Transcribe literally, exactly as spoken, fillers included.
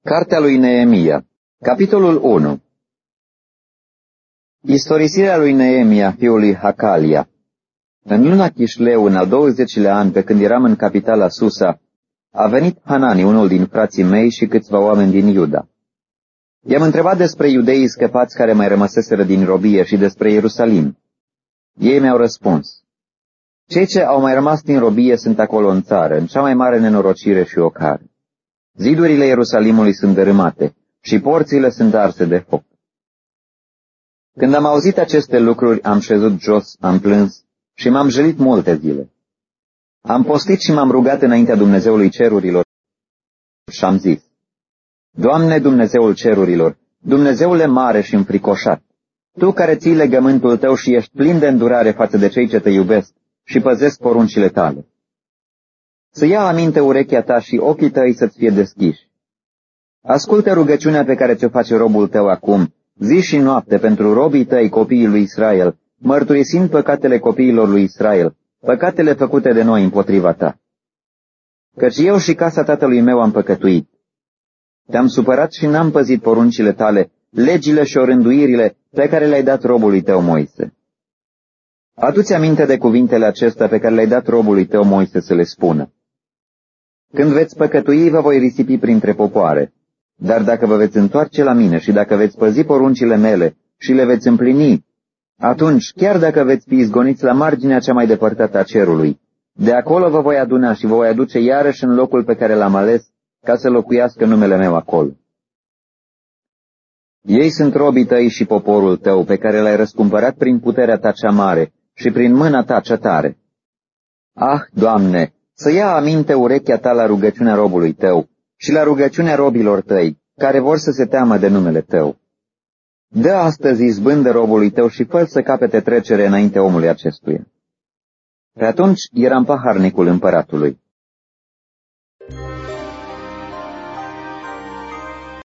Cartea lui Neemia, capitolul unu. Istorisirea lui Neemia, fiul lui Hakalia. În luna Chișleu, în al douăzecilea an, pe când eram în capitala Susa, a venit Hanani, unul din frații mei și câțiva oameni din Iuda. I-am întrebat despre iudeii scăpați care mai rămăseseră din robie și despre Ierusalim. Ei mi-au răspuns: cei ce au mai rămas din robie sunt acolo în țară, în cea mai mare nenorocire și ocar. Zidurile Ierusalimului sunt dărâmate și porțile sunt arse de foc. Când am auzit aceste lucruri, am șezut jos, am plâns și m-am jălit multe zile. Am postit și m-am rugat înaintea Dumnezeului cerurilor și am zis: Doamne, Dumnezeul cerurilor, Dumnezeule mare și înfricoșat, Tu care ții legământul Tău și ești plin de îndurare față de cei ce Te iubesc și păzesc poruncile Tale, să ia aminte urechea Ta și ochii Tăi să-ți fie deschiși. Ascultă rugăciunea pe care ți-o face robul Tău acum, zi și noapte, pentru robii Tăi, copiii lui Israel, mărturisind păcatele copiilor lui Israel, păcatele făcute de noi împotriva Ta. Căci eu și casa tatălui meu am păcătuit. Te-am supărat și n-am păzit poruncile Tale, legile și orânduirile pe care le-ai dat robului Tău Moise. Adu-ți aminte de cuvintele acestea pe care le-ai dat robului Tău Moise să le spună. Când veți păcătui, vă voi risipi printre popoare, dar dacă vă veți întoarce la mine și dacă veți păzi poruncile mele și le veți împlini, atunci, chiar dacă veți fi izgoniți la marginea cea mai depărtată a cerului, de acolo vă voi aduna și vă voi aduce iarăși în locul pe care l-am ales, ca să locuiască numele meu acolo. Ei sunt robii Tăi și poporul Tău, pe care l-ai răscumpărat prin puterea Ta cea mare și prin mâna Ta cea tare. Ah, Doamne, să ia aminte urechea Ta la rugăciunea robului Tău și la rugăciunea robilor Tăi, care vor să se teamă de numele Tău. Dă astăzi izbândă robului Tău și fă să capete trecere înainte omului acestuia. Pe atunci eram paharnicul împăratului.